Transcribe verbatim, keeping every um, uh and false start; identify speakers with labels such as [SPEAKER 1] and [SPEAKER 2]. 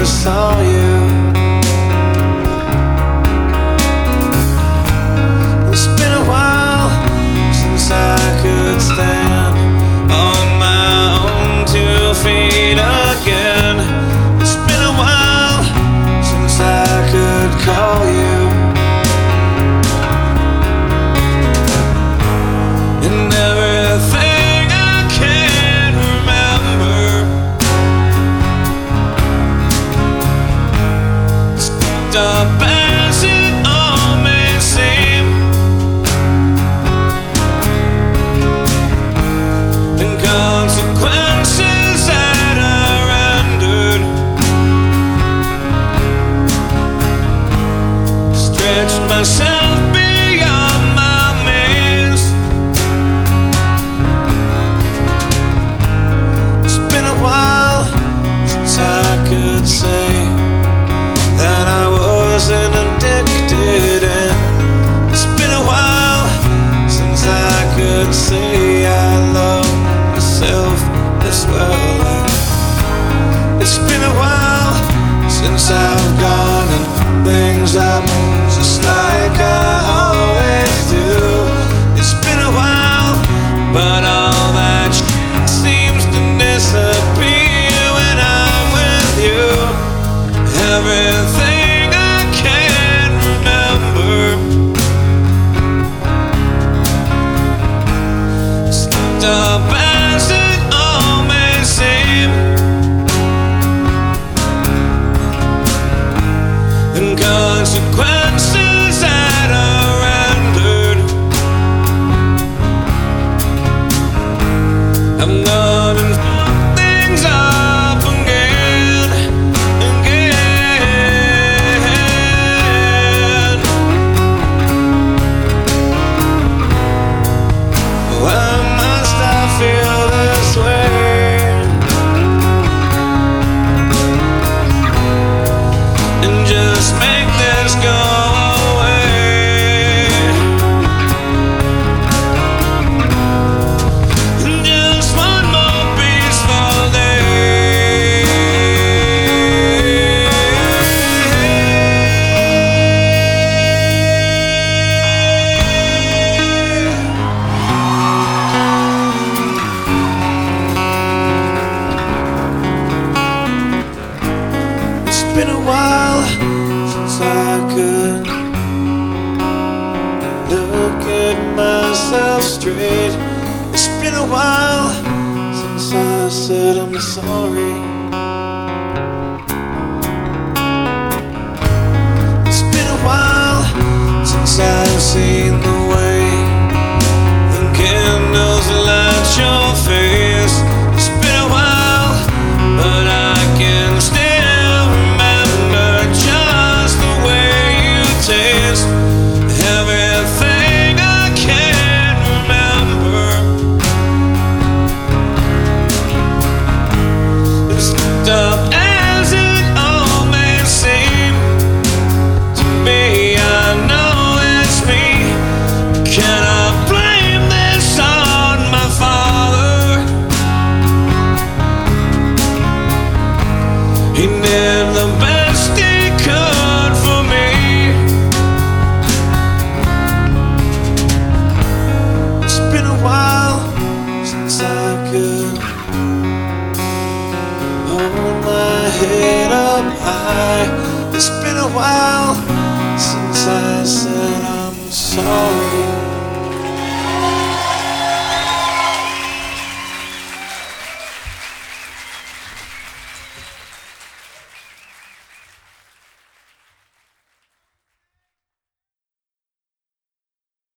[SPEAKER 1] saw you. It's been a while since I could stand on my own two feet again. It's been a while since I could call you. And everything I can remember, it's fucked up as it all may seem. And consequences that are rendered, stretched myself beyond my means. It's been a while since I could say that I wasn't addicted, and it's been a while since I could say I love myself as well. And it's been a while since I've gone and things up just like I always do. It's been a while, but all that shit seems to disappear when I'm with you. Everything I can remember, stopped up as it all may seem. And consequences that are rendered, I'm gonna fuck things up again, again. Why must I feel this way? And just make this go away. And just one more peaceful day. It's been a while since I could look at myself straight. It's been a while since I said I'm sorry. It's been a while since I've seen